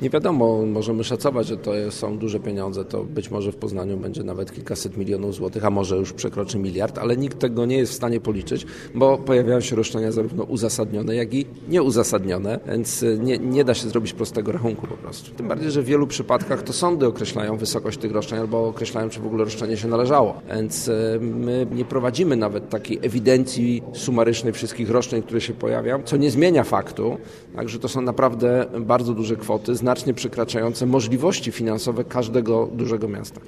Nie wiadomo, możemy szacować, że to są duże pieniądze, to być może w Poznaniu będzie nawet kilkaset milionów złotych, a może już przekroczy miliard, ale nikt tego nie jest w stanie policzyć, bo pojawiają się roszczenia zarówno uzasadnione, jak i nieuzasadnione, więc nie da się zrobić prostego rachunku po prostu. Tym bardziej, że w wielu przypadkach to sądy określają wysokość tych roszczeń albo określają, czy w ogóle roszczenie się należało, więc my nie prowadzimy nawet takiej ewidencji sumarycznej wszystkich roszczeń, które się pojawiają, co nie zmienia faktu, także to są naprawdę bardzo duże kwoty, znacznie przekraczające możliwości finansowe każdego dużego miasta.